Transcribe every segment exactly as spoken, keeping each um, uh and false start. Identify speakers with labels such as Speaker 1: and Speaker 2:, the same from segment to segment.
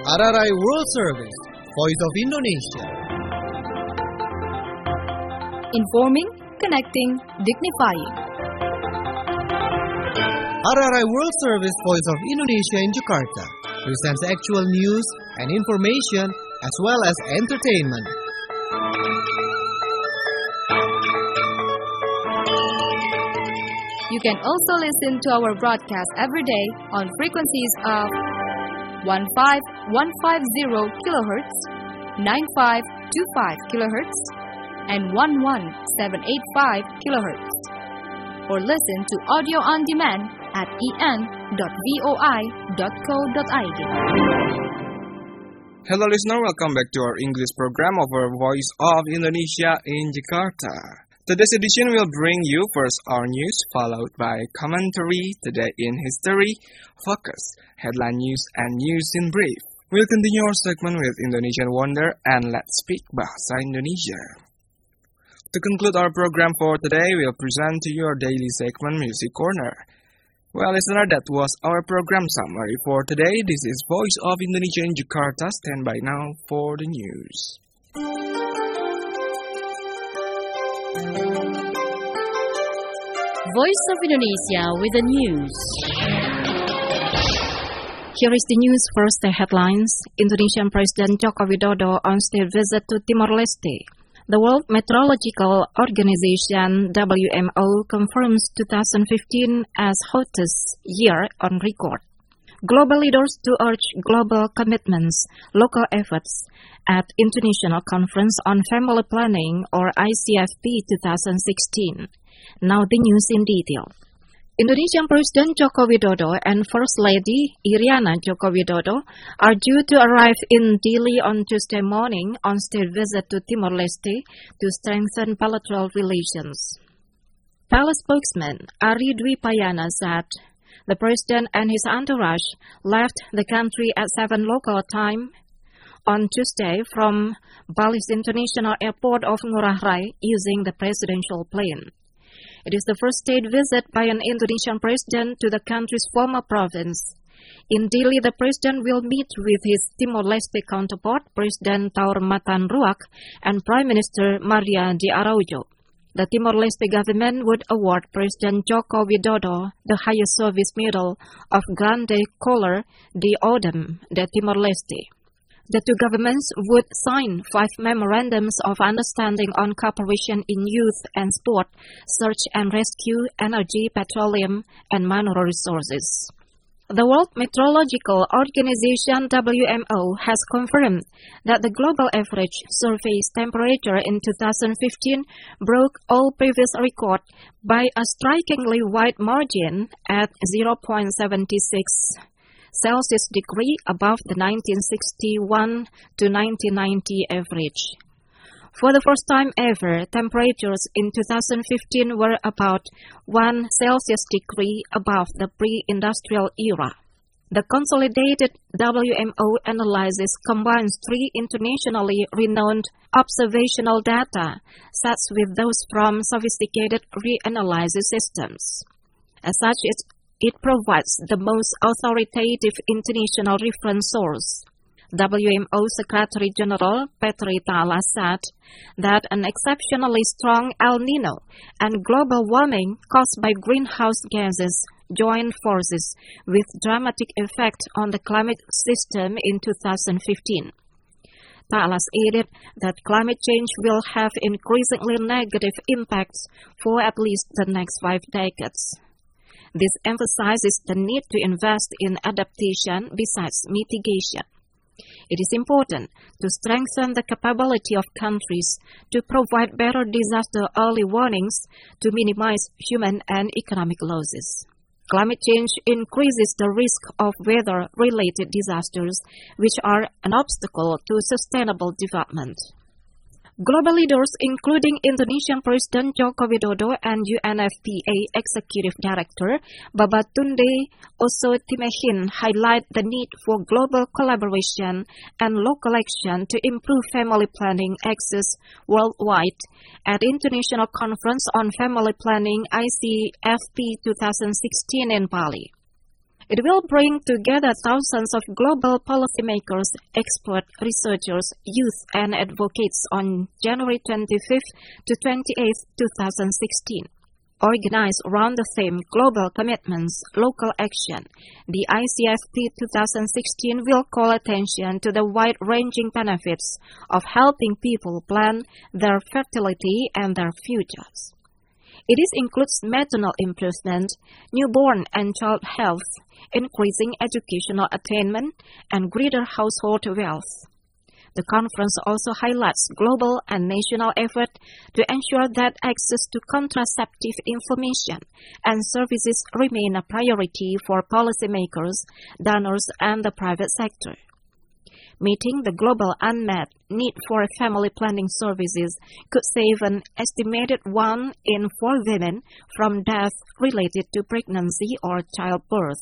Speaker 1: R R I World Service, Voice of Indonesia.
Speaker 2: Informing, connecting, dignifying.
Speaker 1: R R I World Service, Voice of Indonesia in Jakarta presents actual news and information as well as entertainment.
Speaker 2: You can also listen to our broadcast every day on frequencies of fifteen fifty kilohertz, ninety-five twenty-five kilohertz, and eleven eighty-five kilohertz. Or listen to audio on demand at e n dot voi dot co dot i d.
Speaker 3: Hello listener, welcome back to our English program of our Voice of Indonesia in Jakarta. Today's edition will bring you first our news, followed by commentary, Today in History, Focus, Headline News, and News in Brief. We'll continue our segment with Indonesian Wonder and Let's Speak Bahasa Indonesia. To conclude our program for today, we'll present to you our daily segment Music Corner. Well, listener, that was our program summary for today. This is Voice of Indonesia in Jakarta. Stand by now for the news.
Speaker 4: Voice of Indonesia with the news. Here is the news first, the headlines. Indonesian President Joko Widodo on state visit to Timor-Leste. The World Meteorological Organization, W M O, confirms two thousand fifteen as hottest year on record. Global leaders to urge global commitments, local efforts at International Conference on Family Planning or I C F P twenty sixteen. Now the news in detail. Indonesian President Joko Widodo and First Lady Iriana Joko Widodo are due to arrive in Dili on Tuesday morning on state visit to Timor-Leste to strengthen bilateral relations. Palace spokesman Ari Dwi Payana said the president and his entourage left the country at seven local time on Tuesday from Bali's International Airport of Ngurah Rai using the presidential plane. It is the first state visit by an Indonesian president to the country's former province. In Dili, the president will meet with his Timor-Leste counterpart, President Taur Matan Ruak, and Prime Minister Maria Di Araujo. The Timor-Leste government would award President Joko Widodo the highest service medal of Grande Color de Odem de Timor-Leste. The two governments would sign five memorandums of understanding on cooperation in youth and sport, search and rescue, energy, petroleum, and mineral resources. The World Meteorological Organization, W M O, has confirmed that the global average surface temperature in two thousand fifteen broke all previous records by a strikingly wide margin at zero point seven six Celsius degree above the nineteen sixty-one to nineteen ninety average. For the first time ever, temperatures in two thousand fifteen were about one Celsius degree above the pre-industrial era. The consolidated W M O analysis combines three internationally renowned observational data sets with those from sophisticated reanalysis systems. As such, it It provides the most authoritative international reference source. W M O Secretary General Petri Tala said that an exceptionally strong El Nino and global warming caused by greenhouse gases joined forces with dramatic effect on the climate system in two thousand fifteen. Talas added that climate change will have increasingly negative impacts for at least the next five decades. This emphasizes the need to invest in adaptation besides mitigation. It is important to strengthen the capability of countries to provide better disaster early warnings to minimize human and economic losses. Climate change increases the risk of weather-related disasters, which are an obstacle to sustainable development. Global leaders, including Indonesian President Joko Widodo and U N F P A Executive Director Babatunde Osotimehin, highlight the need for global collaboration and local action to improve family planning access worldwide at International Conference on Family Planning I C F P twenty sixteen in Bali. It will bring together thousands of global policymakers, experts, researchers, youth, and advocates on January twenty-fifth to twenty-eighth, twenty sixteen. Organized around the theme Global Commitments, Local Action, the I C F P twenty sixteen will call attention to the wide-ranging benefits of helping people plan their fertility and their futures. It is includes maternal improvement, newborn and child health, increasing educational attainment, and greater household wealth. The conference also highlights global and national effort to ensure that access to contraceptive information and services remain a priority for policymakers, donors, and the private sector. Meeting the global unmet need for family planning services could save an estimated one in four women from death related to pregnancy or childbirth.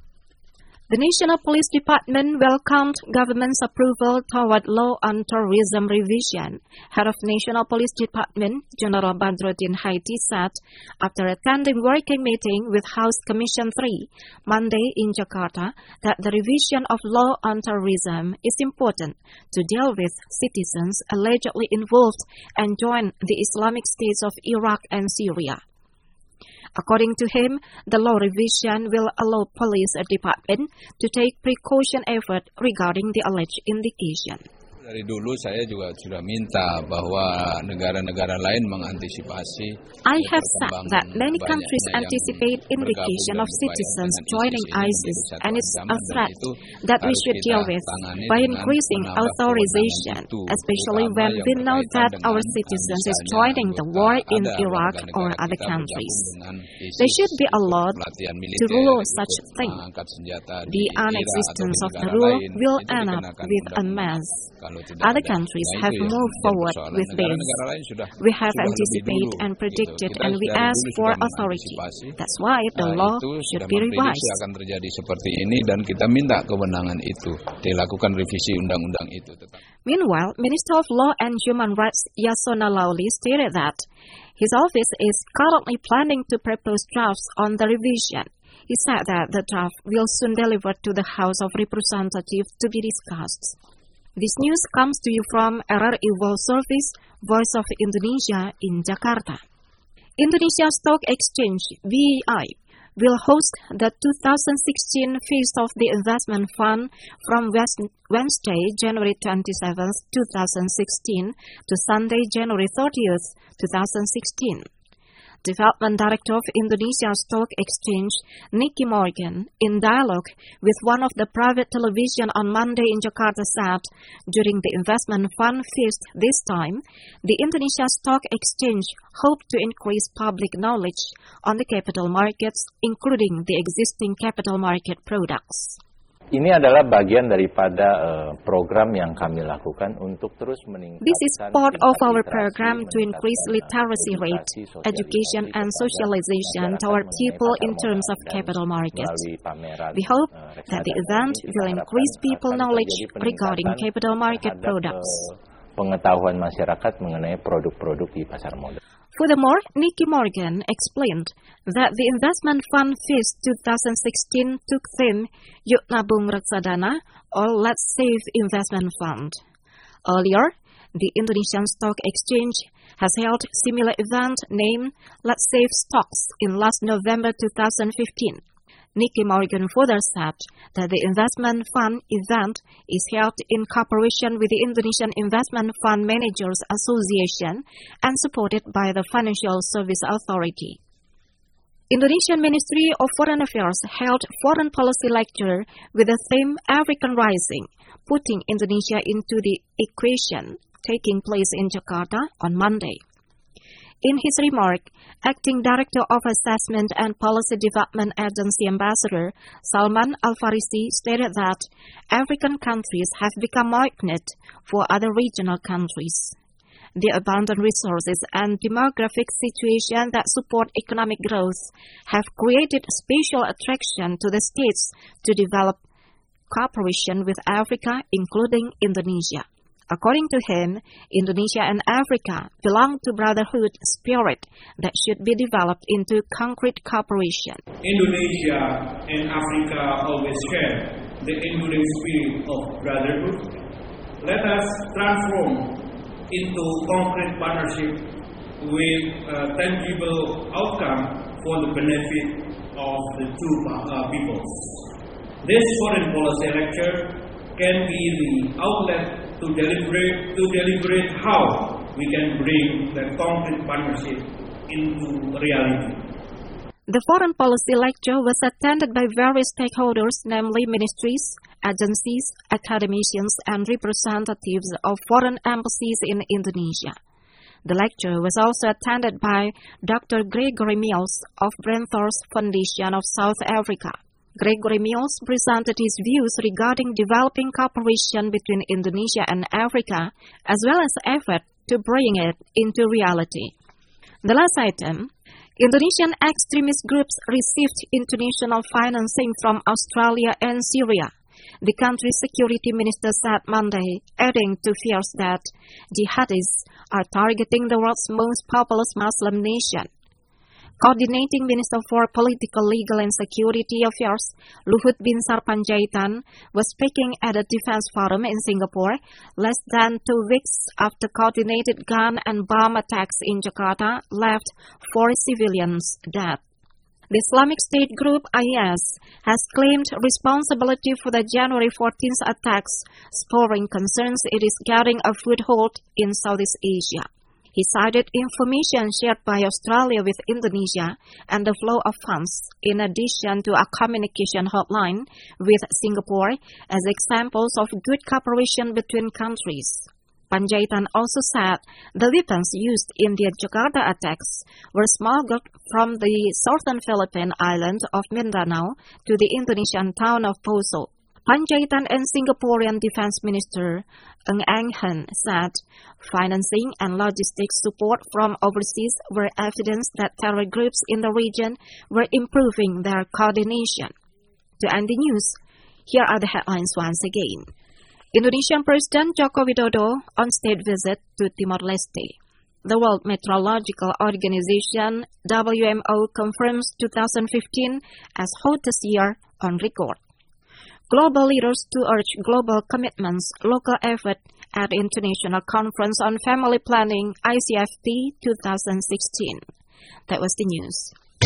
Speaker 4: The National Police Department welcomed government's approval toward law on terrorism revision. Head of National Police Department, General Badruddin Haiti, said after attending working meeting with House Commission three Monday in Jakarta that the revision of law on terrorism is important to deal with citizens allegedly involved and join the Islamic States of Iraq and Syria. According to him, the law revision will allow police department to take precaution effort regarding the alleged indication.
Speaker 5: Dari dulu saya juga sudah minta bahwa negara-negara lain mengantisipasi.
Speaker 4: I have said that many countries anticipate indication of citizens joining ISIS, and it's a threat that we should deal with by increasing authorization, especially when we know that our citizens is joining the war in Iraq or other countries. They should be allowed to rule such thing. The inexistence of the rule will end up with a mess. Other countries have moved forward with this. We have anticipated and predicted, and we ask for authority. That's why the law should be revised.
Speaker 5: Akan terjadi seperti ini dan kita minta kewenangan itu dilakukan revisi undang-undang itu.
Speaker 4: Meanwhile, Minister of Law and Human Rights Yasona Lawli stated that his office is currently planning to propose drafts on the revision. He said that the draft will soon deliver to the House of Representatives to be discussed. This news comes to you from R R I World Service, Voice of Indonesia in Jakarta. Indonesia Stock Exchange, B I, will host the two thousand sixteen Feast of the Investment Fund from Wednesday, January twenty-seventh, twenty sixteen to Sunday, January thirtieth, twenty sixteen. Development Director of Indonesia Stock Exchange, Nicky Morgan, in dialogue with one of the private television on Monday in Jakarta said, during the investment fund feast this time, the Indonesia Stock Exchange hoped to increase public knowledge on the capital markets, including the existing capital market products.
Speaker 6: Ini adalah bagian daripada uh, program yang kami lakukan untuk terus meningkatkan.
Speaker 4: This is part of our program to increase literacy rate, education and socialization toward people in terms of capital markets. We hope that the event will increase people knowledge regarding capital market products.
Speaker 6: Pengetahuan masyarakat mengenai produk-produk di pasar modal.
Speaker 4: Furthermore, Nicky Morgan explained that the Investment Fund Feast twenty sixteen took theme Yuk Nabung Reksadana or Let's Save Investment Fund. Earlier, the Indonesian Stock Exchange has held similar event named Let's Save Stocks in last November twenty fifteen. Nicky Morgan further said that the investment fund event is held in cooperation with the Indonesian Investment Fund Managers Association and supported by the Financial Service Authority. Indonesian Ministry of Foreign Affairs held foreign policy lecture with the theme African Rising, putting Indonesia into the equation, taking place in Jakarta on Monday. In his remark, Acting Director of Assessment and Policy Development Agency Ambassador Salman Al-Farisi stated that African countries have become magnet for other regional countries. The abundant resources and demographic situation that support economic growth have created special attraction to the states to develop cooperation with Africa, including Indonesia. According to him, Indonesia and Africa belong to brotherhood spirit that should be developed into concrete cooperation.
Speaker 7: Indonesia and Africa always share the enduring spirit of brotherhood. Let us transform into concrete partnership with a tangible outcome for the benefit of the two uh, peoples. This foreign policy lecture can be the outlet to deliberate to deliberate how we can bring that concrete partnership into reality.
Speaker 4: The foreign policy lecture was attended by various stakeholders, namely ministries, agencies, academicians, and representatives of foreign embassies in Indonesia. The lecture was also attended by Doctor Gregory Mills of Brenthorst Foundation of South Africa. Gregory Mills presented his views regarding developing cooperation between Indonesia and Africa, as well as effort to bring it into reality. The last item, Indonesian extremist groups received international financing from Australia and Syria. The country's security minister said Monday, adding to fears that jihadists are targeting the world's most populous Muslim nation. Coordinating Minister for Political, Legal and Security Affairs, Luhut Binsar Panjaitan, was speaking at a defense forum in Singapore less than two weeks after coordinated gun and bomb attacks in Jakarta left four civilians dead. The Islamic State group I S has claimed responsibility for the January fourteenth attacks, spurring concerns it is getting a foothold in Southeast Asia. He cited information shared by Australia with Indonesia and the flow of funds, in addition to a communication hotline with Singapore, as examples of good cooperation between countries. Panjaitan also said the weapons used in the Jakarta attacks were smuggled from the southern Philippine island of Mindanao to the Indonesian town of Poso. Panjaitan and Singaporean Defense Minister Ng Eng Hen said financing and logistics support from overseas were evidence that terror groups in the region were improving their coordination. To end the news, here are the headlines once again. Indonesian President Joko Widodo on state visit to Timor-Leste. The World Meteorological Organization W M O confirms two thousand fifteen as hottest year on record. Global leaders to urge global commitments, local effort at International Conference on Family Planning, I C F P twenty sixteen. That was the news.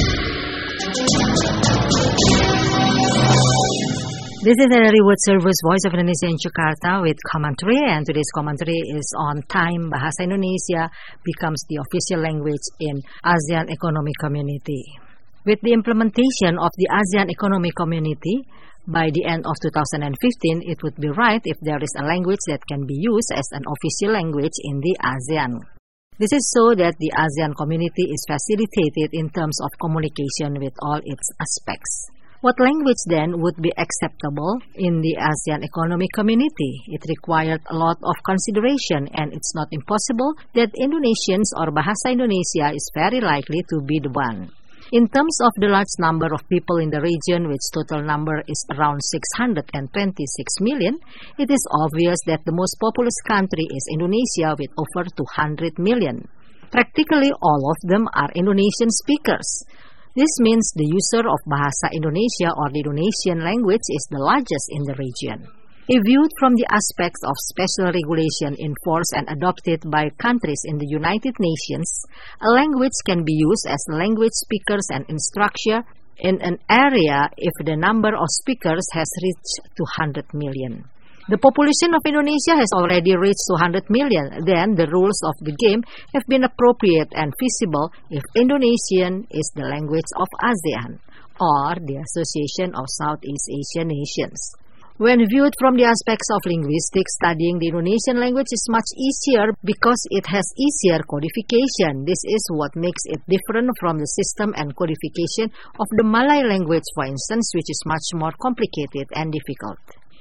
Speaker 8: This is the Reward Service Voice of Indonesia in Jakarta with commentary, and today's commentary is on time Bahasa Indonesia becomes the official language in ASEAN Economic Community. With the implementation of the ASEAN Economic Community, by the end of two thousand fifteen, it would be right if there is a language that can be used as an official language in the ASEAN. This is so that the ASEAN community is facilitated in terms of communication with all its aspects. What language then would be acceptable in the ASEAN Economic Community? It required a lot of consideration, and it's not impossible that Indonesians or Bahasa Indonesia is very likely to be the one. In terms of the large number of people in the region, which total number is around six hundred twenty-six million, it is obvious that the most populous country is Indonesia with over two hundred million. Practically all of them are Indonesian speakers. This means the user of Bahasa Indonesia or the Indonesian language is the largest in the region. If viewed from the aspects of special regulation enforced and adopted by countries in the United Nations, a language can be used as language speakers and instruction in an area if the number of speakers has reached two hundred million. The population of Indonesia has already reached two hundred million. Then the rules of the game have been appropriate and feasible if Indonesian is the language of ASEAN or the Association of Southeast Asian Nations. When viewed from the aspects of linguistics, studying the Indonesian language is much easier because it has easier codification. This is what makes it different from the system and codification of the Malay language, for instance, which is much more complicated and difficult.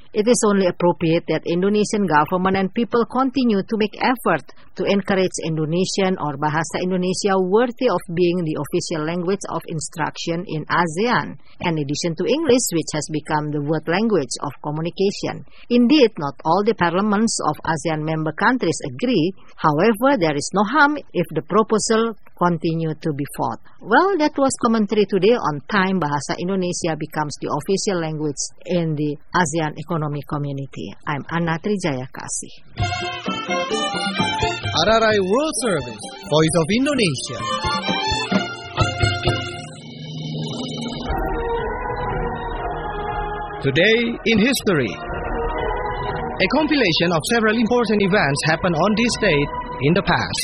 Speaker 8: It is only appropriate that Indonesian government and people continue to make effort to encourage Indonesian or Bahasa Indonesia worthy of being the official language of instruction in ASEAN, in addition to English, which has become the world language of communication. Indeed, not all the parliaments of ASEAN member countries agree. However, there is no harm if the proposal continue to be fought. Well, that was commentary today on time Bahasa Indonesia becomes the official language in the ASEAN Economic Community. I'm Anna Trijayakasih.
Speaker 1: R R I World Service, Voice of Indonesia. Today in history. A compilation of several important events happened on this date in the past.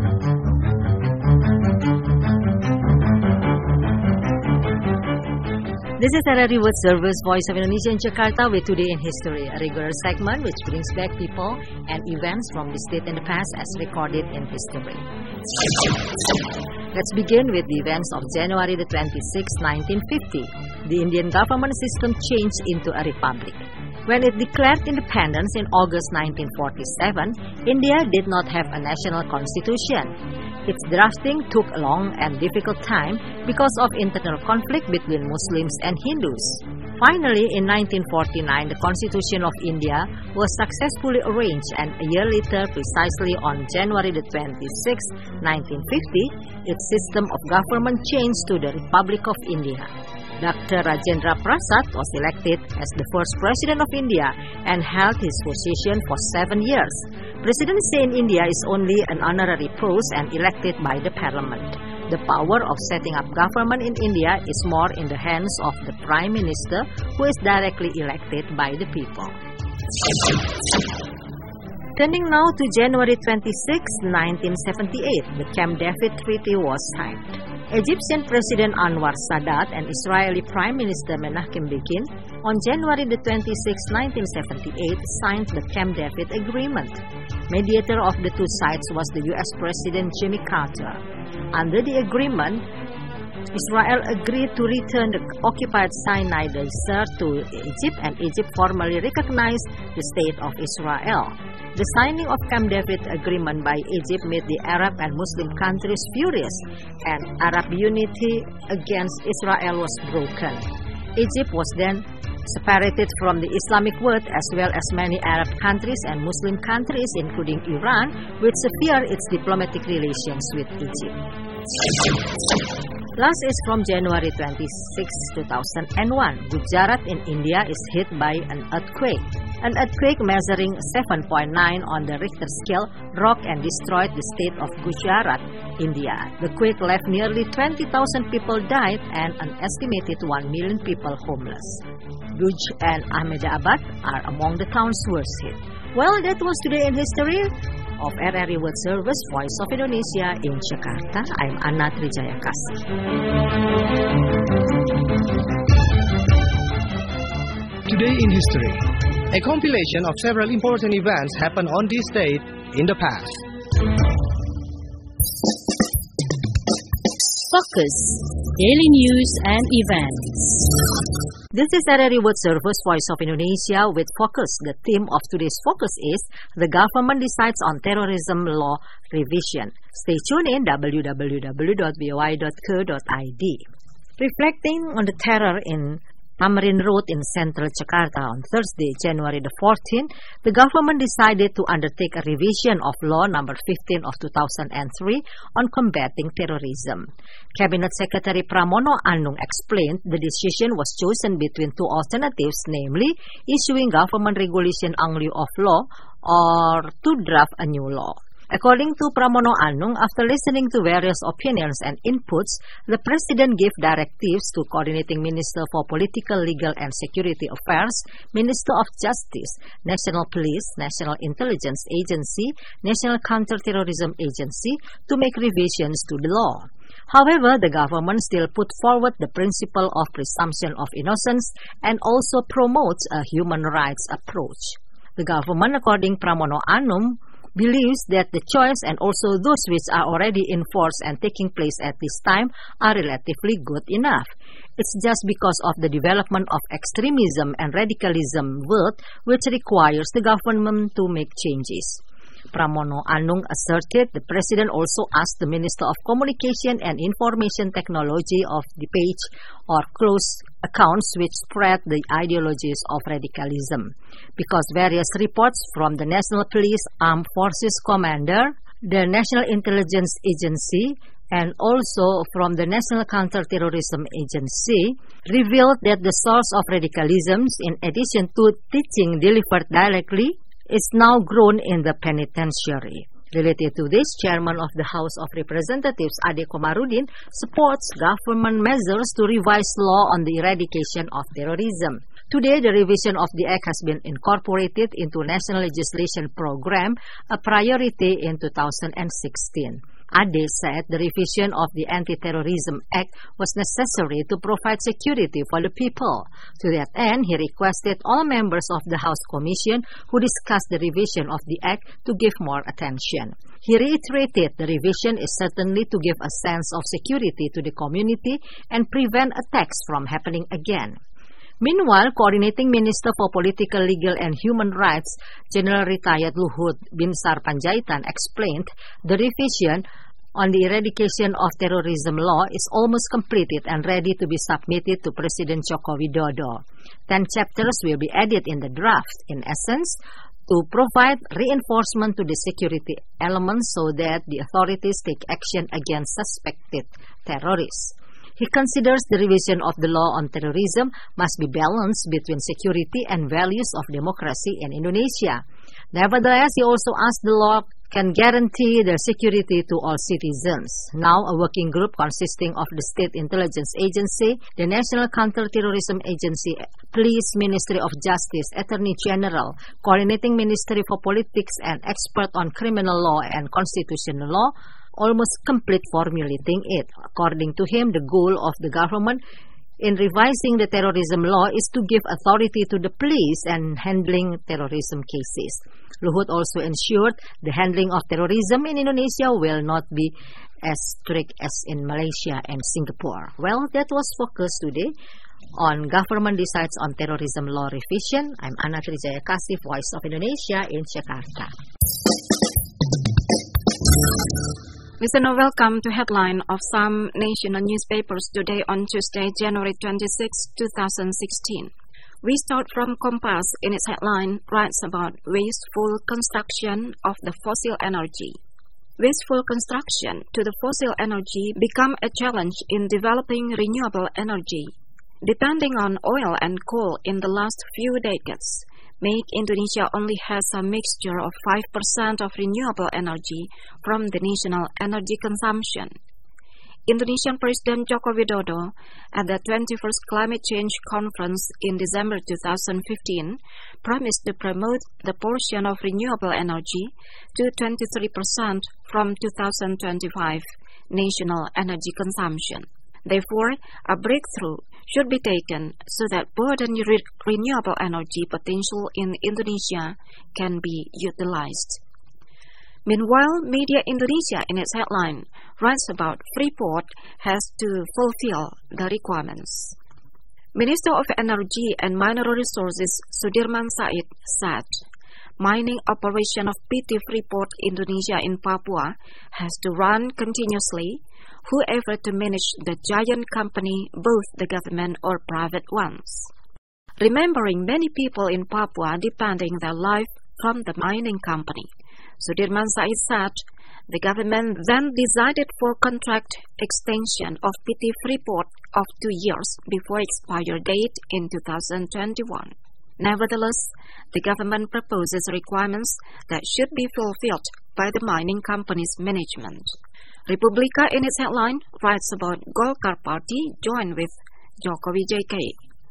Speaker 8: This is R R I World Service, Voice of Indonesia in Jakarta with Today in History, a regular segment which brings back people and events from this date in the past as recorded in history. Let's begin with the events of January the twenty-sixth, nineteen fifty. The Indian government system changed into a republic. When it declared independence in August nineteen forty-seven, India did not have a national constitution. Its drafting took a long and difficult time because of internal conflict between Muslims and Hindus. Finally, in nineteen forty-nine, the Constitution of India was successfully arranged, and a year later, precisely on January the twenty-sixth, nineteen fifty, its system of government changed to the Republic of India. Doctor Rajendra Prasad was elected as the first President of India and held his position for seven years. Presidency in India is only an honorary post and elected by the Parliament. The power of setting up government in India is more in the hands of the Prime Minister, who is directly elected by the people. Turning now to January twenty-sixth, nineteen seventy-eight, the Camp David Treaty was signed. Egyptian President Anwar Sadat and Israeli Prime Minister Menachem Begin on January the twenty-sixth, nineteen seventy-eight signed the Camp David Agreement. Mediator of the two sides was the U S President Jimmy Carter. Under the agreement, Israel agreed to return the occupied Sinai Desert to Egypt, and Egypt formally recognized the State of Israel. The signing of Camp David Agreement by Egypt made the Arab and Muslim countries furious, and Arab unity against Israel was broken. Egypt was then separated from the Islamic world, as well as many Arab countries and Muslim countries, including Iran, which severed its diplomatic relations with Egypt. Last is from January twenty-sixth, two thousand one. Gujarat in India is hit by an earthquake. An earthquake measuring seven point nine on the Richter scale rocked and destroyed the state of Gujarat, India. The quake left nearly twenty thousand people died and an estimated one million people homeless. Bhuj and Ahmedabad are among the towns worst hit. Well, that was Today in History of R R I World Service, Voice of Indonesia in Jakarta. I'm Anna Trijayakasih.
Speaker 1: Today in History. A compilation of several important events happened on this date in the past.
Speaker 2: Focus. Daily news and events.
Speaker 8: This is R R I World Service, Voice of Indonesia with Focus. The theme of today's Focus is The Government Decides on Terrorism Law Revision. Stay tuned in w w w dot v o i dot co dot i d. Reflecting on the terror in Tamrin Road in central Jakarta on Thursday, January the fourteenth, the government decided to undertake a revision of Law number fifteen of two thousand three on combating terrorism. Cabinet Secretary Pramono Anung explained the decision was chosen between two alternatives, namely issuing government regulation in lieu of law or to draft a new law. According to Pramono Anung, after listening to various opinions and inputs, the President gave directives to Coordinating Minister for Political, Legal and Security Affairs, Minister of Justice, National Police, National Intelligence Agency, National Counterterrorism Agency to make revisions to the law. However, the government still put forward the principle of presumption of innocence and also promotes a human rights approach. The government, according Pramono Anung, believes that the choice and also those which are already in force and taking place at this time are relatively good enough. It's just because of the development of extremism and radicalism world which requires the government to make changes. Pramono Anung asserted the president also asked the Minister of Communication and Information Technology of the page or close accounts which spread the ideologies of radicalism, because various reports from the National Police Armed Forces Commander, the National Intelligence Agency, and also from the National Counterterrorism Agency, revealed that the source of radicalism, in addition to teaching delivered directly, is now grown in the penitentiary. Related to this, Chairman of the House of Representatives Ade Komarudin supports government measures to revise law on the eradication of terrorism. Today, the revision of the Act has been incorporated into National Legislation Program, a priority in two thousand sixteen. Ade said the revision of the Anti-Terrorism Act was necessary to provide security for the people. To that end, he requested all members of the House Commission who discussed the revision of the Act to give more attention. He reiterated the revision is certainly to give a sense of security to the community and prevent attacks from happening again. Meanwhile, Coordinating Minister for Political, Legal and Human Rights, General Retired Luhut Binsar Panjaitan, explained the revision on the eradication of terrorism law is almost completed and ready to be submitted to President Joko Widodo. Ten chapters will be added in the draft, in essence, to provide reinforcement to the security elements so that the authorities take action against suspected terrorists. He considers the revision of the law on terrorism must be balanced between security and values of democracy in Indonesia. Nevertheless, he also asked the law can guarantee the security to all citizens. Now, a working group consisting of the State Intelligence Agency, the National Counterterrorism Agency, Police, Ministry of Justice, Attorney General, Coordinating Ministry for Politics, and expert on criminal law and constitutional law, almost complete formulating it. According to him, the goal of the government in revising the terrorism law is to give authority to the police and handling terrorism cases. Luhut also ensured the handling of terrorism in Indonesia will not be as strict as in Malaysia and Singapore. Well, that was focus today on Government Decides on Terrorism Law Revision. I'm Ana Trijaya Kasih, Voice of Indonesia in Jakarta.
Speaker 4: Listener, welcome to headline of some national newspapers today on Tuesday, January twenty-sixth, two thousand sixteen. We start from Kompas. In its headline, writes about wasteful construction of the fossil energy. Wasteful construction to the fossil energy become a challenge in developing renewable energy. Depending on oil and coal in the last few decades, make Indonesia only has a mixture of five percent of renewable energy from the national energy consumption. Indonesian President Joko Widodo at the twenty-first Climate Change Conference in December two thousand fifteen promised to promote the portion of renewable energy to twenty-three percent from two thousand twenty-five national energy consumption. Therefore, a breakthrough should be taken so that burden re- renewable energy potential in Indonesia can be utilized. Meanwhile, Media Indonesia in its headline writes about Freeport has to fulfill the requirements. Minister of Energy and Mineral Resources Sudirman Said said, mining operation of P T Freeport Indonesia in Papua has to run continuously, whoever to manage the giant company, both the government or private ones. Remembering many people in Papua depending their life from the mining company, Sudirman Said said, the government then decided for contract extension of P T Freeport of two years before expire date in two thousand twenty-one. Nevertheless, the government proposes requirements that should be fulfilled by the mining company's management. Republika in its headline writes about Golkar Party joined with Jokowi J K.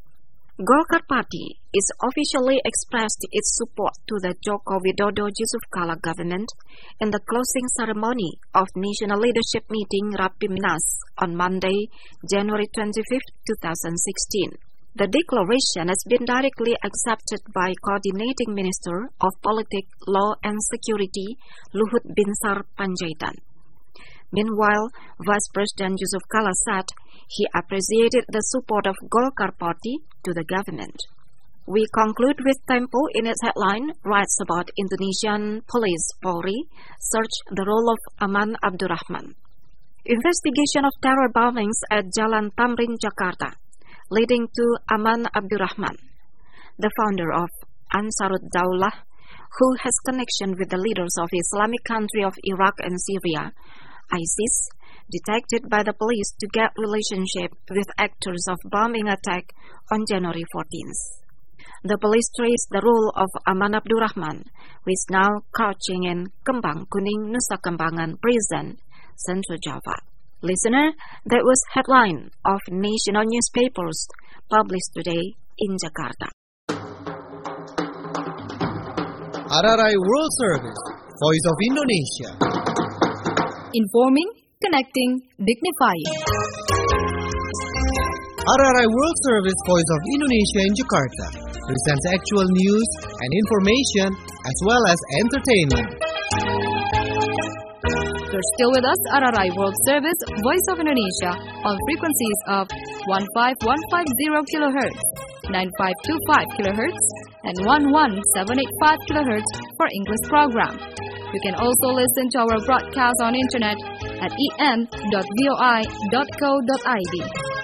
Speaker 4: Golkar Party is officially expressed its support to the Joko Widodo Yusuf Kala government in the closing ceremony of National Leadership Meeting Rapimnas on Monday, January twenty-fifth, two thousand sixteen. The declaration has been directly accepted by Coordinating Minister of Politics, Law and Security, Luhut Binsar Panjaitan. Meanwhile, Vice President Yusuf Kala said he appreciated the support of Golkar Party to the government. We conclude with Tempo in its headline, writes about Indonesian police Polri search the role of Aman Abdurrahman. Investigation of terror bombings at Jalan Tamrin, Jakarta, leading to Aman Abdurrahman, the founder of Ansarud Daulah, who has connection with the leaders of Islamic country of Iraq and Syria, ISIS, detected by the police to get relationship with actors of bombing attack on January fourteenth. The police traced the role of Aman Abdurrahman, who is now crouching in Kembang Kuning, Nusa Kambangan Prison, Central Java. Listener, that was headline of national newspapers published today in Jakarta.
Speaker 1: R R I World Service, Voice of Indonesia.
Speaker 2: Informing, connecting, dignifying.
Speaker 1: R R I World Service, Voice of Indonesia in Jakarta, presents actual news and information as well as entertainment.
Speaker 2: You're still with us, R R I World Service, Voice of Indonesia, on frequencies of one five one five zero kilohertz, nine five two five kilohertz, and one one seven eight five kilohertz for English program. You can also listen to our broadcast on internet at e n dot voi dot co dot i d.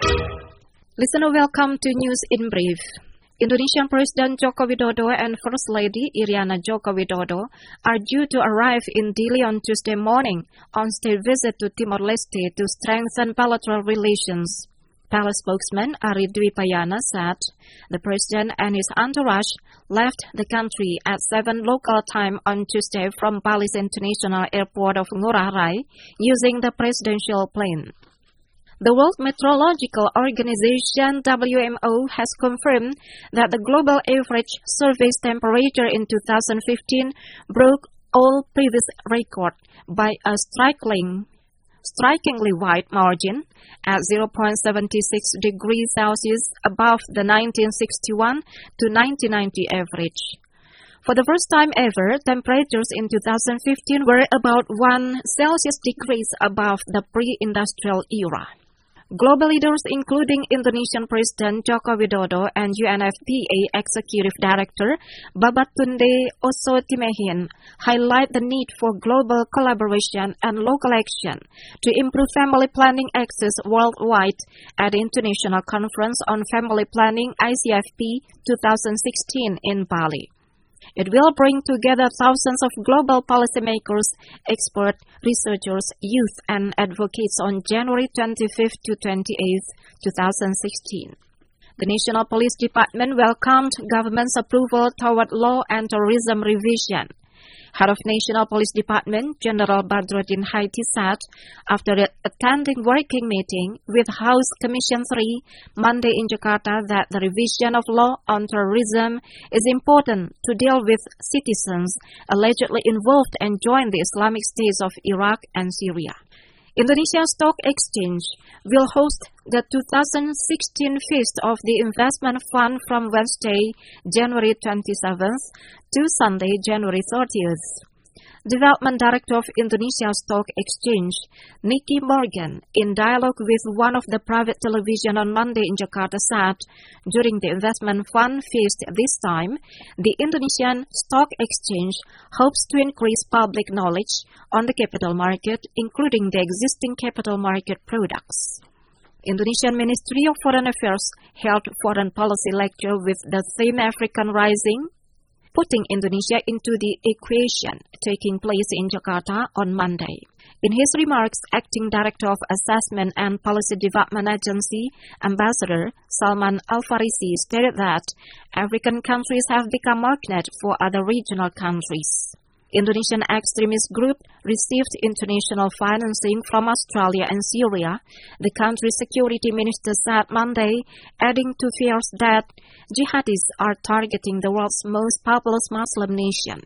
Speaker 4: Listener, welcome to News in Brief. Indonesian President Joko Widodo and First Lady Iriana Joko Widodo are due to arrive in Dili on Tuesday morning on state visit to Timor-Leste to strengthen bilateral relations. Palace spokesman Ari Dwi Payana said the president and his entourage left the country at seven local time on Tuesday from Bali's International Airport of Ngurah Rai using the presidential plane. The World Meteorological Organization W M O has confirmed that the global average surface temperature in two thousand fifteen broke all previous records by a striking, strikingly wide margin at zero point seven six degrees Celsius above the nineteen sixty-one to nineteen ninety average. For the first time ever, temperatures in two thousand fifteen were about one Celsius degrees above the pre-industrial era. Global leaders, including Indonesian President Joko Widodo and U N F P A Executive Director Babatunde Osotimehin, highlight the need for global collaboration and local action to improve family planning access worldwide at the International Conference on Family Planning I C F P twenty sixteen in Bali. It will bring together thousands of global policymakers, experts, researchers, youth, and advocates on January twenty-fifth to twenty-eighth, twenty sixteen. The National Police Department welcomed government's approval toward law and terrorism revision. Head of National Police Department, General Badruddin Haiti, said after attending working meeting with House Commission three Monday in Jakarta that the revision of law on terrorism is important to deal with citizens allegedly involved and joined the Islamic States of Iraq and Syria. Indonesia Stock Exchange will host the two thousand sixteen Feast of the Investment Fund from Wednesday, January twenty-seventh to Sunday, January thirtieth. Development Director of Indonesia Stock Exchange, Nicky Morgan, in dialogue with one of the private television on Monday in Jakarta, said during the Investment Fund Feast this time, the Indonesian Stock Exchange hopes to increase public knowledge on the capital market, including the existing capital market products. Indonesian Ministry of Foreign Affairs held foreign policy lecture with the theme African Rising, putting Indonesia into the equation, taking place in Jakarta on Monday. In his remarks, Acting Director of Assessment and Policy Development Agency, Ambassador Salman Al-Farisi, stated that African countries have become magnet for other regional countries. Indonesian extremist group received international financing from Australia and Syria, the country's security minister said Monday, adding to fears that jihadists are targeting the world's most populous Muslim nation.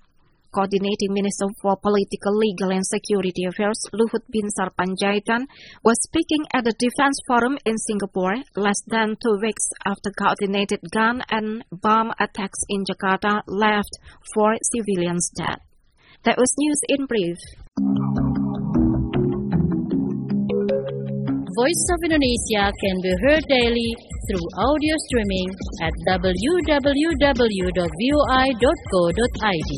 Speaker 4: Coordinating Minister for Political, Legal and Security Affairs Luhut Binsar Panjaitan was speaking at the Defense Forum in Singapore less than two weeks after coordinated gun and bomb attacks in Jakarta left four civilians dead. That was news in brief.
Speaker 2: Voice of Indonesia can be heard daily through audio streaming at w w w dot v o i dot co dot i d.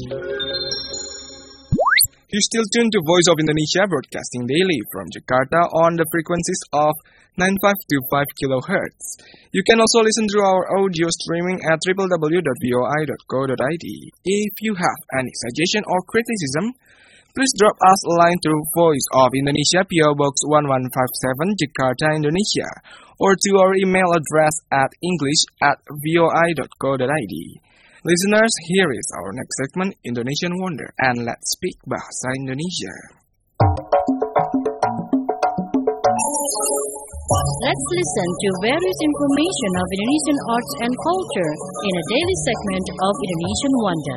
Speaker 3: You still tune to Voice of Indonesia broadcasting daily from Jakarta on the frequencies of ninety-five point two five kilohertz. You can also listen to our audio streaming at w w w dot v o i dot co dot i d. If you have any suggestion or criticism, please drop us a line through Voice of Indonesia P O Box one one five seven Jakarta, Indonesia, or to our email address at english at v o i dot co dot i d. Listeners, here is our next segment, Indonesian Wonder, and let's speak Bahasa Indonesia.
Speaker 2: Let's listen to various information of Indonesian arts and culture in a daily segment of Indonesian Wonder.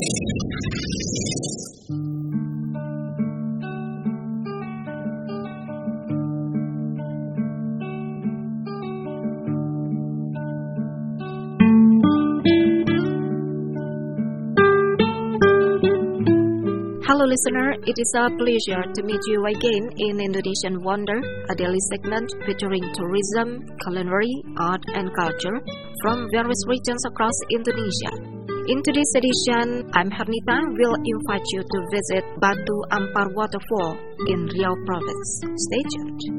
Speaker 4: Hello listener, it is a pleasure to meet you again in Indonesian Wonder, a daily segment featuring tourism, culinary, art and culture from various regions across Indonesia. In today's edition, I'm Hernita will invite you to visit Batu Ampar Waterfall in Riau Province. Stay tuned.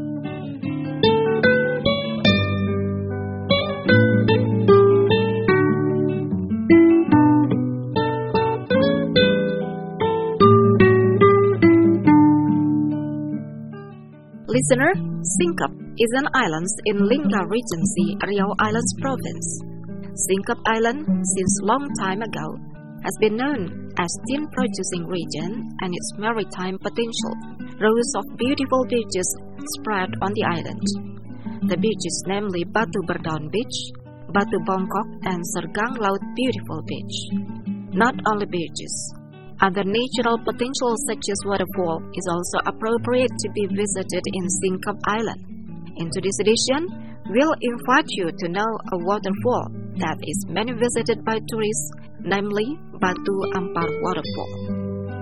Speaker 4: Listener, Singkap is an island in Lingga Regency, Riau Islands Province. Singkap Island, since long time ago, has been known as tin producing region and its maritime potential. Rows of beautiful beaches spread on the island. The beaches, namely Batu Berdaun Beach, Batu Bongkok, and Sergang Laut Beautiful Beach. Not only beaches. Other natural potential such as waterfall is also appropriate to be visited in Singkap Island. In today's edition, we'll invite you to know a waterfall that is many visited by tourists, namely Batu Ampar Waterfall.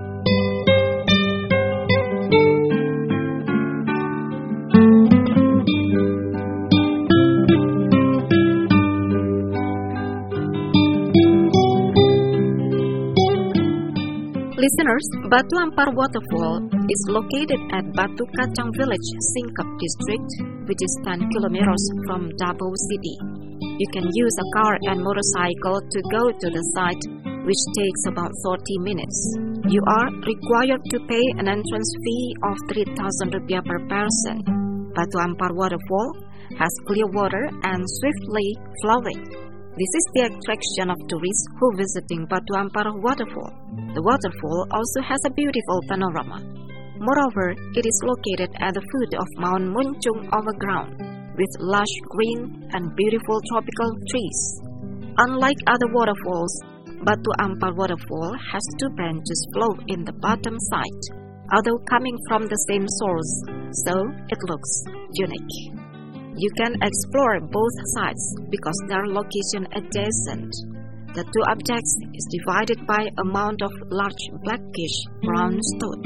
Speaker 4: Listeners, Batu Ampar Waterfall is located at Batu Kacang Village, Singkap District, which is ten kilometers from Davao City. You can use a car and motorcycle to go to the site, which takes about thirty minutes. You are required to pay an entrance fee of three thousand rupiah per person. Batu Ampar Waterfall has clear water and swiftly flowing. This is the attraction of tourists who visiting Batu Ampar Waterfall. The waterfall also has a beautiful panorama. Moreover, it is located at the foot of Mount Muncung overground, with lush green and beautiful tropical trees. Unlike other waterfalls, Batu Ampar Waterfall has two branches flow in the bottom side, although coming from the same source, so it looks unique. You can explore both sides because their location adjacent. The two objects is divided by a mound of large blackish brown stone.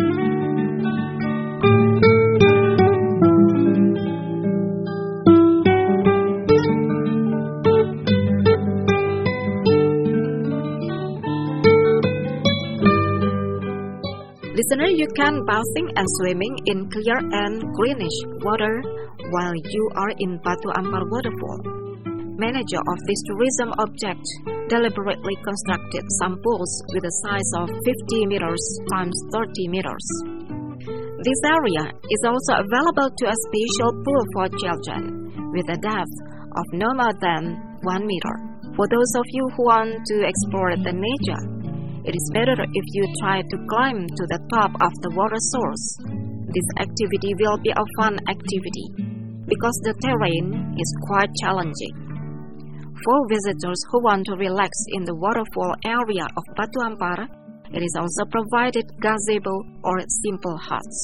Speaker 4: Listener, you can bathing and swimming in clear and greenish water while you are in Batu Ampar Waterfall. Manager of this tourism object deliberately constructed some pools with a size of fifty meters times thirty meters. This area is also available to a special pool for children with a depth of no more than one meter. For those of you who want to explore the nature, it is better if you try to climb to the top of the water source. This activity will be a fun activity because the terrain is quite challenging. For visitors who want to relax in the waterfall area of Batu Ampar, It is also provided gazebo or simple huts.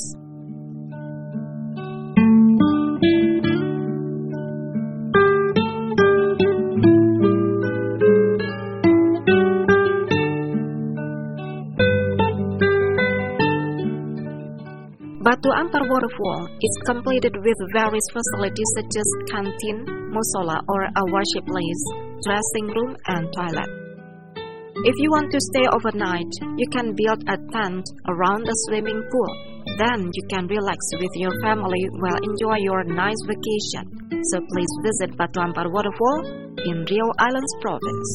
Speaker 4: Batu Ampar Waterfall is completed with various facilities such as canteen, musola or a worship place, dressing room and toilet. If you want to stay overnight, you can build a tent around the swimming pool. Then you can relax with your family while enjoy your nice vacation. So please visit Batu Ampar Waterfall in Riau Islands Province.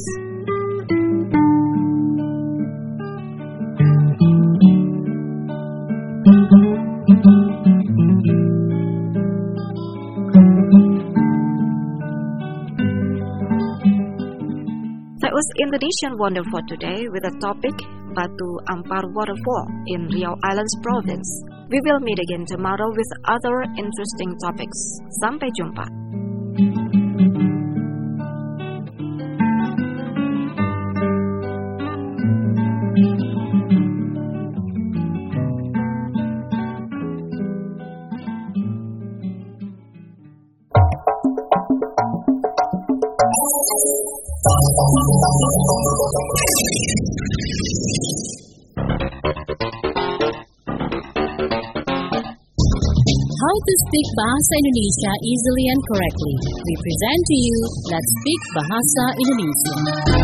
Speaker 4: That was Indonesian Wonder for today with the topic Batu Ampar Waterfall in Riau Islands Province. We will meet again tomorrow with other interesting topics. Sampai jumpa.
Speaker 9: How to speak Bahasa Indonesia easily and correctly. We present to you Let's Speak Bahasa Indonesia.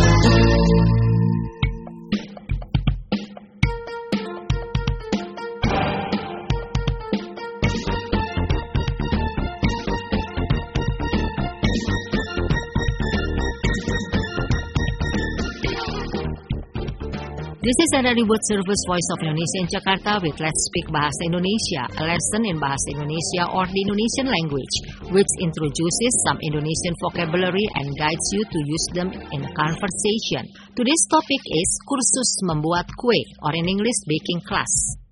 Speaker 8: This is Anda World Service Voice of Indonesia in Jakarta with Let's Speak Bahasa Indonesia, a lesson in Bahasa Indonesia or the Indonesian language, which introduces some Indonesian vocabulary and guides you to use them in a conversation. Today's topic is kursus membuat kue, or in English, baking class.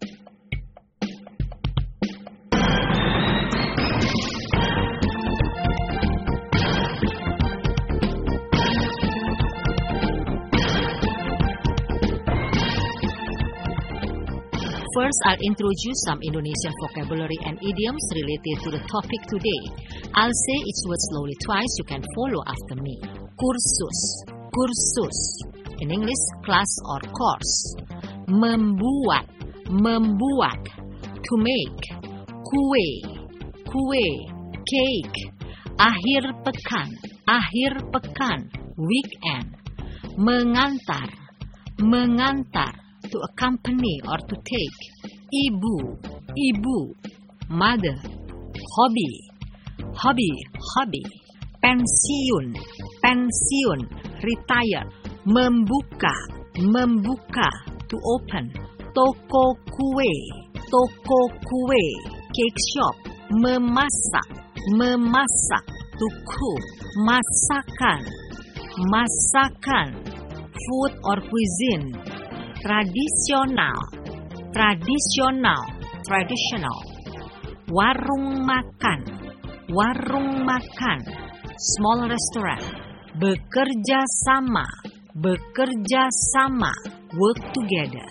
Speaker 8: First, I'll introduce some Indonesian vocabulary and idioms related to the topic today. I'll say each word slowly twice. You can follow after me. Kursus, kursus. In English, class or course. Membuat, membuat. To make. Kue, kue. Cake. Akhir pekan, akhir pekan. Weekend. Mengantar, mengantar. To accompany or to take. Ibu, ibu. Mother. Hobby, hobby, hobby. Pensiun, pensiun. Retire. Membuka, membuka. To open. Toko kue, toko kue. Cake shop. Memasak, memasak. To cook. Masakan, masakan. Food or cuisine. Tradisional, tradisional, traditional. Warung makan, warung makan. Small restaurant. Bekerja sama, bekerja sama. Work together.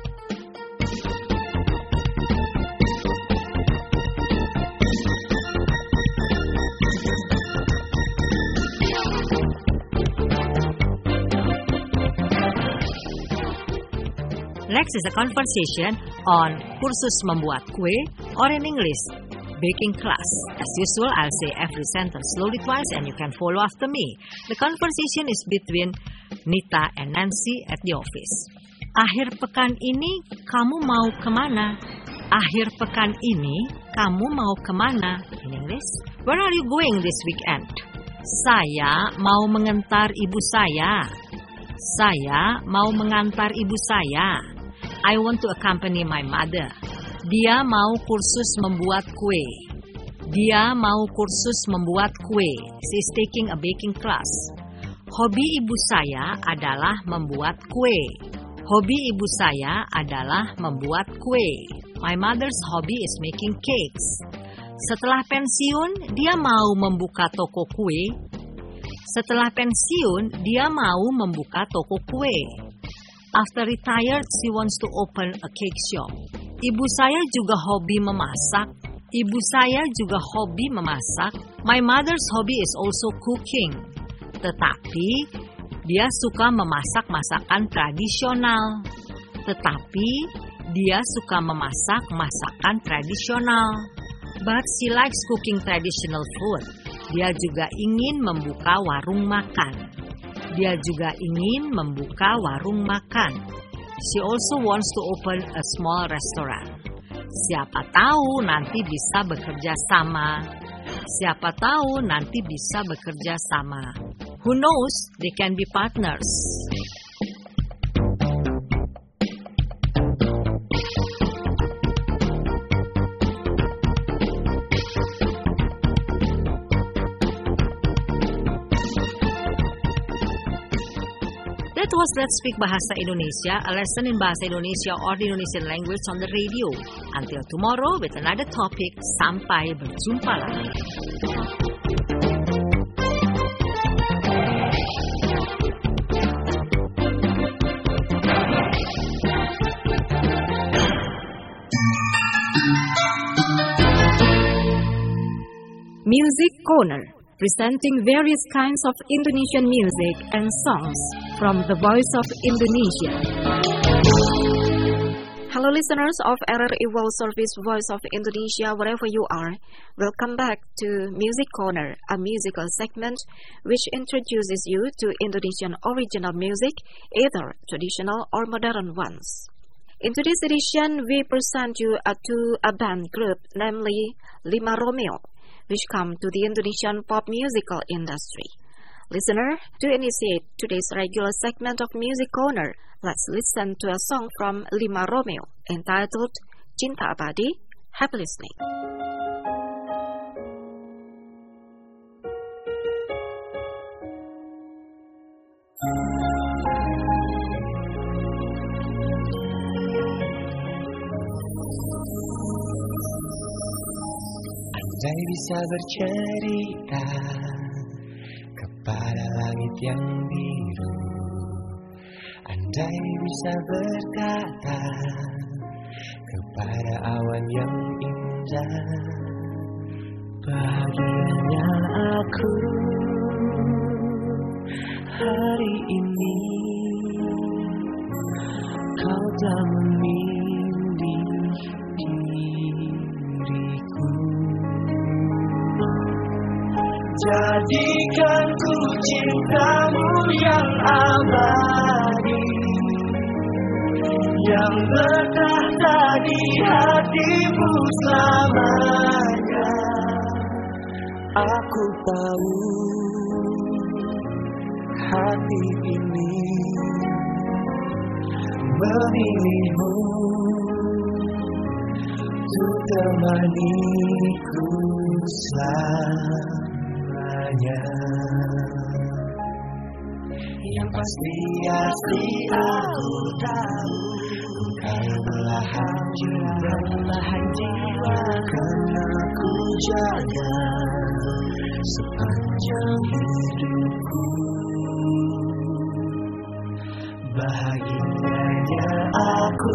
Speaker 8: Next is a conversation on kursus membuat kue, or in English, baking class. As usual, I'll say every sentence slowly twice and you can follow after me. The conversation is between Nita and Nancy at the office. Akhir pekan ini kamu mau kemana? Akhir pekan ini kamu mau kemana? In English, where are you going this weekend? Saya mau mengantar ibu saya. Saya mau mengantar ibu saya. I want to accompany my mother. Dia mau kursus membuat kue. Dia mau kursus membuat kue. She is taking a baking class. Hobi ibu saya adalah membuat kue. Hobi ibu saya adalah membuat kue. My mother's hobby is making cakes. Setelah pensiun, dia mau membuka toko kue. Setelah pensiun, dia mau membuka toko kue. After retired, she wants to open a cake shop. Ibu saya juga hobi memasak. Ibu saya juga hobi memasak. My mother's hobby is also cooking. Tetapi dia suka memasak masakan tradisional. Tetapi dia suka memasak masakan tradisional. But she likes cooking traditional food. Dia juga ingin membuka warung makan. Dia juga ingin membuka warung makan. She also wants to open a small restaurant. Siapa tahu nanti bisa bekerja sama. Siapa tahu nanti bisa bekerja sama. Who knows, they can be partners. That was Let's Speak Bahasa Indonesia, a lesson in Bahasa Indonesia or the Indonesian language on the radio. Until tomorrow with another topic. Sampai berjumpa lagi.
Speaker 4: Music Corner, presenting various kinds of Indonesian music and songs from the Voice of Indonesia. Hello listeners of R R I World Service Voice of Indonesia, wherever you are. Welcome back to Music Corner, a musical segment which introduces you to Indonesian original music, either traditional or modern ones. In today's edition, we present you a two a band group, namely Lima Romeo, which come to the Indonesian pop musical industry. Listener, to initiate today's regular segment of Music Corner, let's listen to a song from Lima Romeo entitled Cinta Abadi. Happy listening.
Speaker 10: Andai bisa bercerita kepada langit yang biru, andai bisa berkata kepada awan yang indah, bahagianya aku hari ini. Kau telah memilih diriku. Jadikan ku cintamu yang abadi, yang bertahta di hatimu selamanya. Aku tahu hati ini memilihmu untuk temaniku selamanya. Yang pasti asli aku tahu engkau belahan jiwa, belahan jiwa karena aku jaga sepanjang hidupku. Bahagianya aku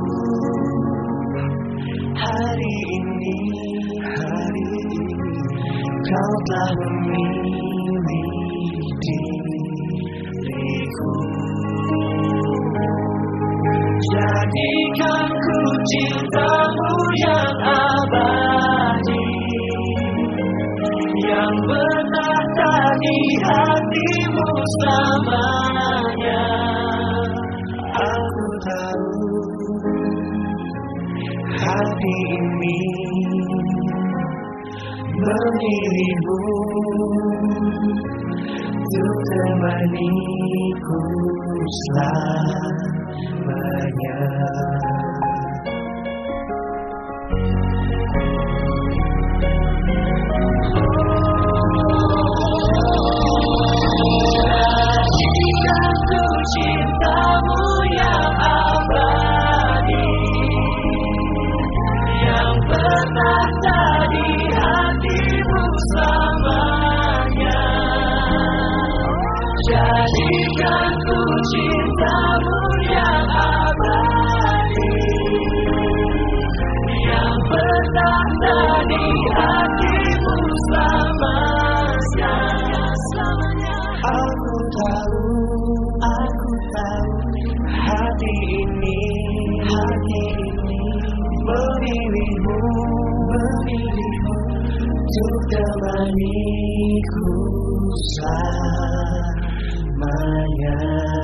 Speaker 10: hari ini, hari ini kau telah memilih diriku. Jadikan ku cintamu yang abadi, yang bertahta di hatimu selamanya. Aku tahu hati ini memilihmu untuk temaniku selamanya. Jadikan ku cintamu yang abadi, yang bertahta di hatimu selamanya. Jadikan ku cintamu yang menemaniku selamanya.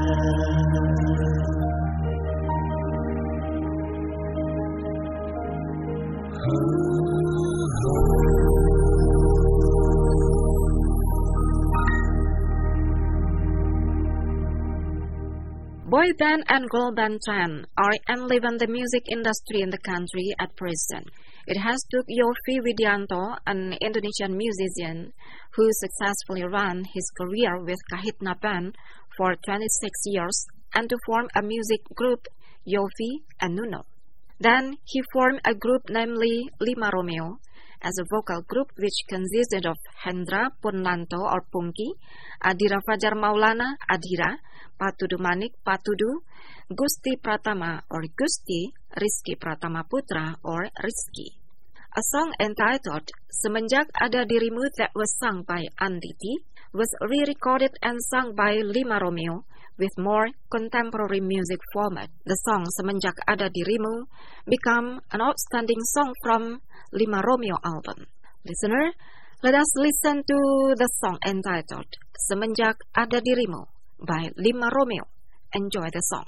Speaker 4: Boy band and girl band trend are enliven the music industry in the country at present. It has took Yovie Widianto, an Indonesian musician who successfully ran his career with Kahitna Band for twenty-six years, and to form a music group, Yovie and Nuno. Then he formed a group namely Lima Romeo, as a vocal group which consisted of Hendra Purnanto or Punky, Adira Fajar Maulana Adira, Patudu Manik Patudu, Gusti Pratama or Gusti, Rizky Pratama Putra or Rizky. A song entitled Semenjak Ada Dirimu that was sung by Anditi was re-recorded and sung by Lima Romeo with more contemporary music format. The song Semenjak Ada Dirimu became an outstanding song from Lima Romeo album. Listener, let us listen to the song entitled Semenjak Ada Dirimu by Lima Romeo. Enjoy the song.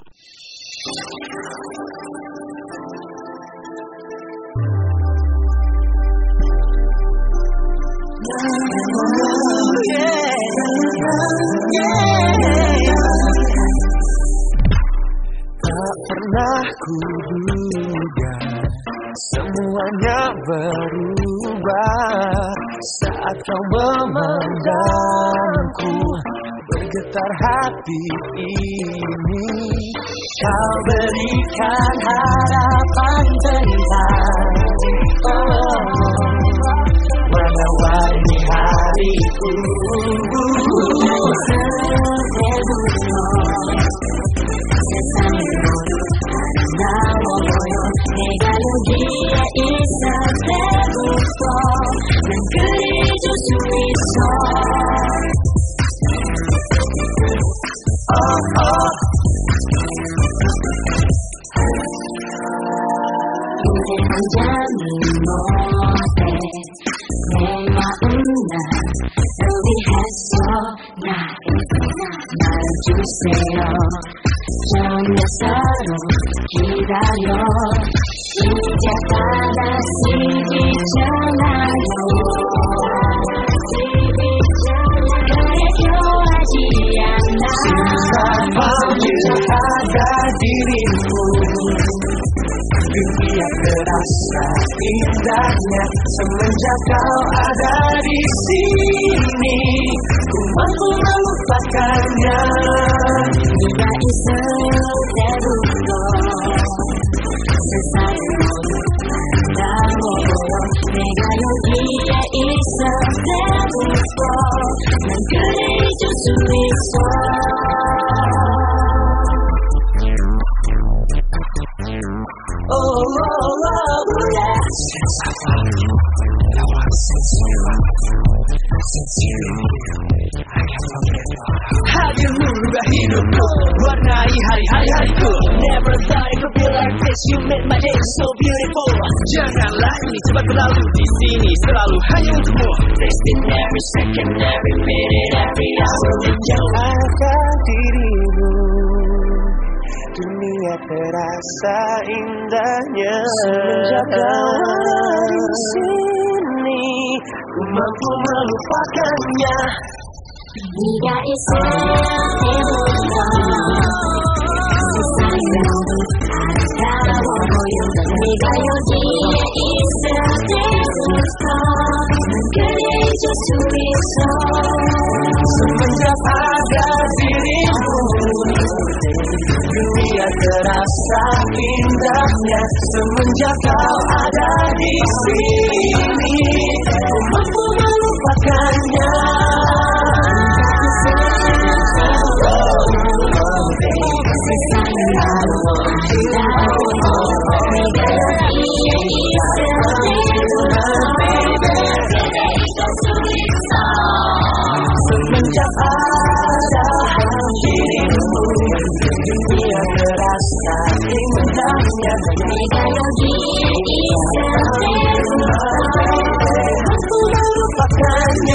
Speaker 10: Tak pernah kuduga semuanya berubah saat kau memandangku, bergetar hati ini. Kau berikan harapan tentang oh, warna-warni hariku. 내가 여기에 있을 때부터 난 그리줄 수 있어. oh, oh. 인생 한 잔이 못해 내 마음 난 위해서 나에게 말해주세요. 전혀 서로 기다려 이제 받아쓰기잖아요. 그래줘하지 않아. semenjak ada dirimu dunia terasa indahnya. Semenjak kau ada di sini ku mampu melupakannya. 네가 있을 때부터 세상을 모두 아름다워 보여. 내가 여기에 있을 때부터 난 그래줄 수 있어. Oh, oh, oh, yeah. Since I found you, I want to since you, since you, I can't forget you. 하얀 눈과 hidupku, warnai hari-hari-hariku. Never thought it could be like this. You made my day so beautiful. Janganlah ini cepat berlalu, di sini selalu hanya untukmu. Wasting every second, every minute, every hour with you. Akan dirimu, dunia terasa indahnya. Semenjak kau ada di sini, ku mampu melupakannya. 네가 있을 때부터 세상이 모두 아름다워 보여. 네가 여기에 있을 때부터 난 그래줄 수 있어. semenjak ada dirimu dunia terasa indahnya. Semenjak kau ada di sini ku mampu melupakannya. Semenjak ada dirimu dunia terasa indahnya. Nega 여기에 있을 때부터 aku melupakannya.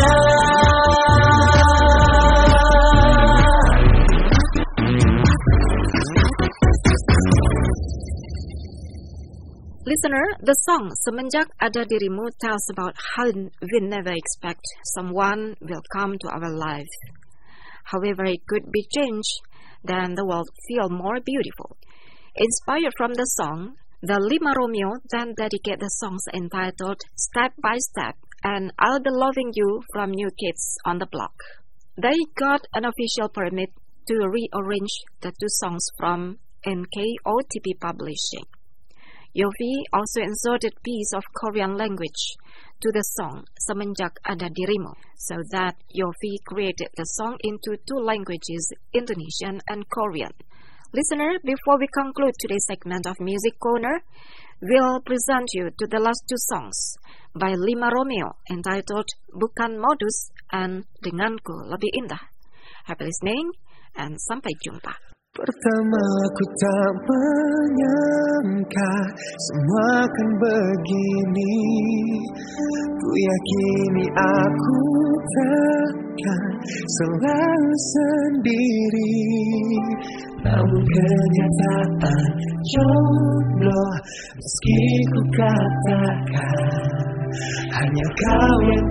Speaker 4: Listener, the song Semenjak Ada Dirimu tells about how we never expect someone will come to our life. However, it could be changed, then the world feel more beautiful. Inspired from the song, the Lima Romeo then dedicate the songs entitled Step by Step and I'll Be Loving You from New Kids on the Block. They got an official permit to rearrange the two songs from N K O T P Publishing. Yofi also inserted piece of Korean language to the song Semenjak Ada Dirimu, so that Yofi created the song into two languages, Indonesian and Korean. Listener, before we conclude today's segment of Music Corner, we'll present you to the last two songs by Lima Romeo entitled Bukan Modus and Denganku Lebih Indah. Happy listening and sampai jumpa.
Speaker 10: Pertama ku tak menyangka semua akan begini. Ku yakini aku takkan selalu sendiri. Namun kenyataan jomblo, meski ku katakan hanya kau yang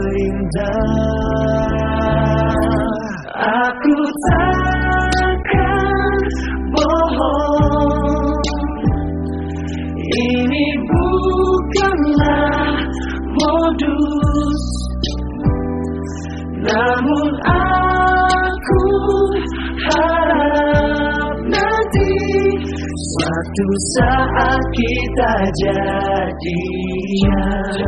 Speaker 10: terindah. Aku takkan bohong, ini bukanlah modus. Namun aku harap nanti suatu saat kita jadian.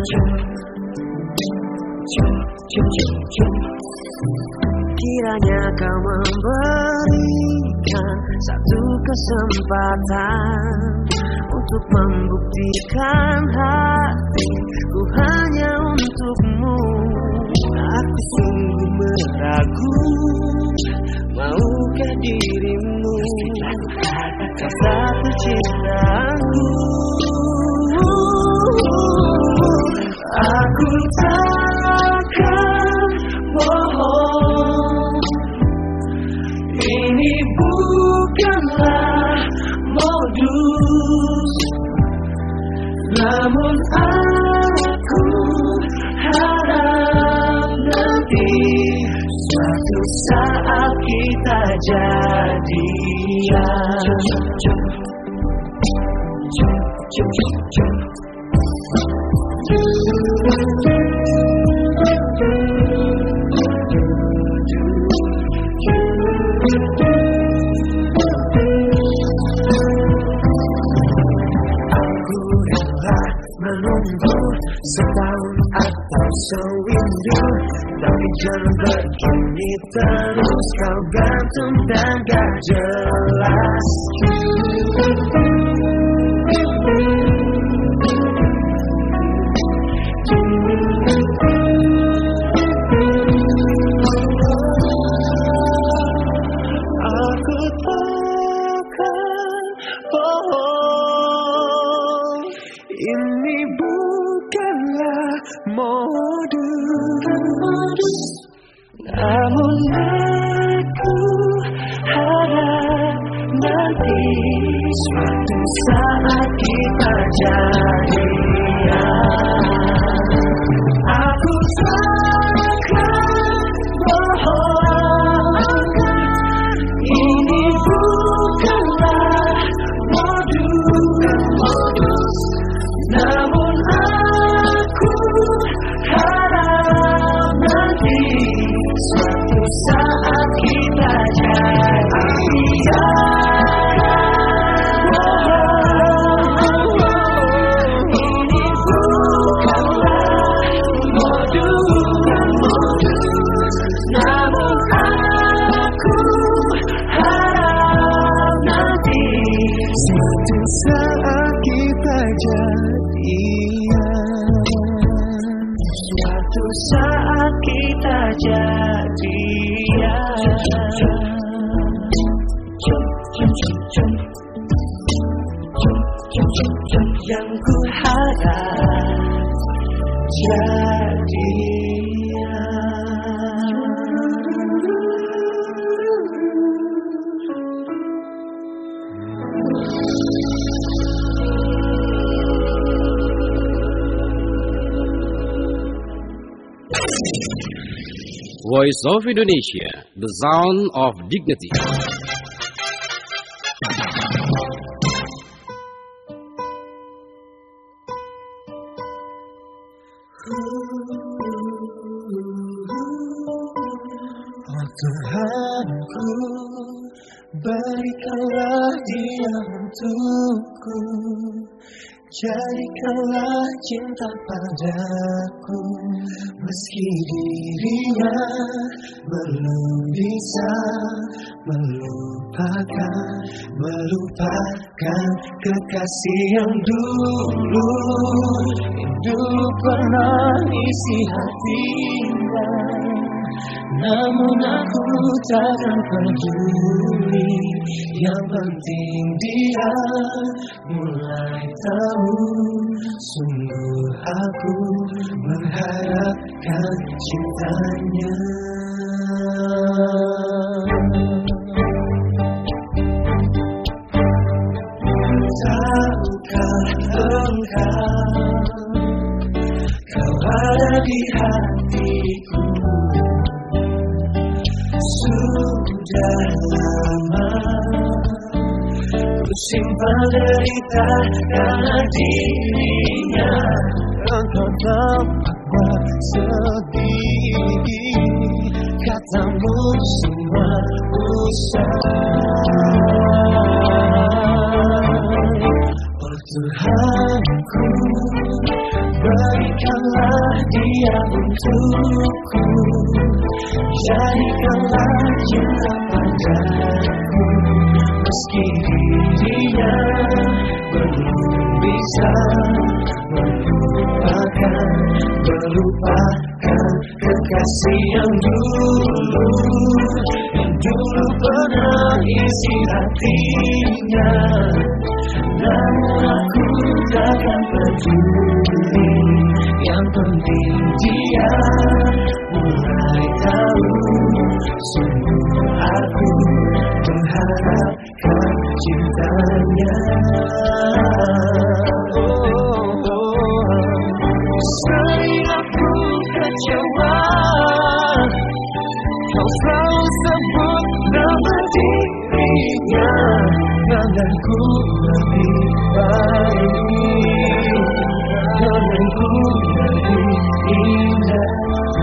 Speaker 10: Kiranya kau memberikan satu kesempatan untuk membuktikan hatiku hanya untukmu. Aku sungguh meragu, maukah dirimu kata tercintaku? Aku takkan bohong, ini bukanlah modus. Namun aku harap nanti suatu saat kita jadian. Menunggu setahun atau sewindu, tapi jangan begini terus. Kau gantung dan gak jelas. Aku takkan bohong, ini bukanlah modus. Namun aku harap nanti suatu saat kita jadian. Aku takkan bohong, ini bukanlah modus. Namun aku harap nanti suatu saat kita jadian. Ini bukanlah modus. Namun aku harap nanti suatu saat kita jadian. Suatu saat kita jadian. Yang ku harap jadian.
Speaker 11: Voice of Indonesia, the sound of dignity.
Speaker 10: Oh Tuhanku, berikanlah dia untukku, jadikanlah cinta padaku, meski dirinya belum bisa melupakan, melupakan kekasih yang dulu, yang dulu pernah isi hatinya. Namun aku takkan peduli, yang penting dia mulai tahu, sungguh aku mengharapkan cintanya. Tahukah engkau, kau ada di hatiku, sudah lama ku simpan derita karena dirinya. Engkau tampak sedih, katamu semua usai. Oh Tuhanku, berikanlah dia untukku, jadikanlah cinta padaku, meski dirinya belum bisa melupakan, melupakan kekasih yang dulu, yang dulu pernah isi hatinya. Namun aku takkan peduli, yang penting dia mulai tahu, sungguh aku mengharapkan cintanya. Oh, oh. Sering aku kecewa, kau selalu sebut nama dirinya, denganku lebih baik, denganku lebih indah.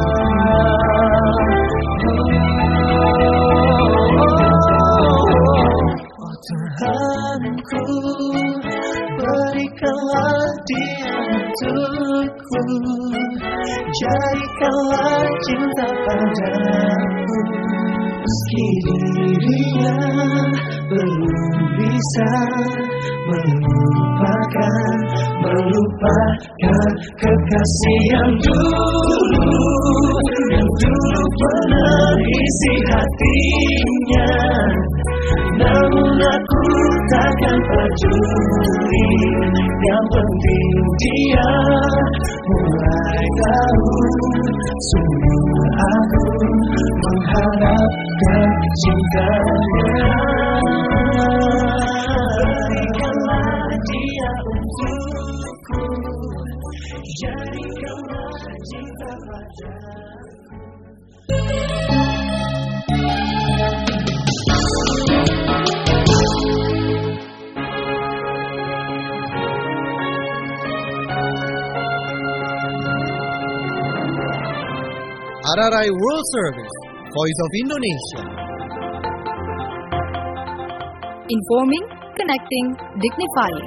Speaker 10: Oh Tuhanku, berikanlah dia untukku, jadikanlah cinta padaku, meski dirinya belum bisa melupakan, melupakan kekasih yang dulu, yang dulu pernah isi hatinya. Namun aku takkan peduli, yang penting dia mulai tahu, sungguh aku mengharapkan cintanya. Berikanlah dia untukku, jadikanlah cinta padaku.
Speaker 1: R R I World Service, Voice of Indonesia.
Speaker 2: Informing, connecting, dignifying.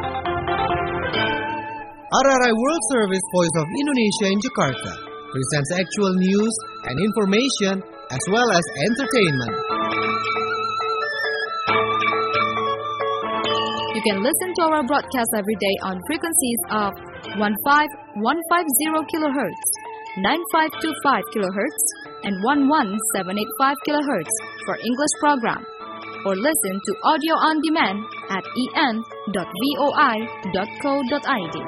Speaker 1: R R I World Service, Voice of Indonesia in Jakarta presents actual news and information as well as entertainment.
Speaker 2: You can listen to our broadcast every day on frequencies of one five one five zero kilohertz, nine five two five kilohertz, and one one seven eight five kilohertz for English program, or listen to audio on demand at e n dot voi dot co dot i d.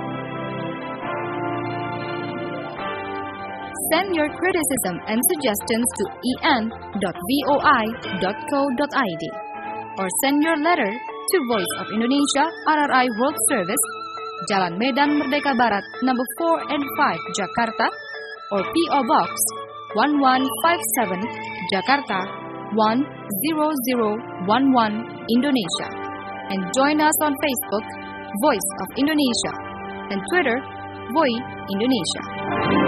Speaker 2: Send your criticism and suggestions to e n dot voi dot co dot i d, or send your letter to Voice of Indonesia R R I World Service, Jalan Medan Merdeka Barat, number four and five, Jakarta, or P O Box one one five seven, Jakarta one zero zero one one, Indonesia. And join us on Facebook, Voice of Indonesia, and Twitter, Voi Indonesia.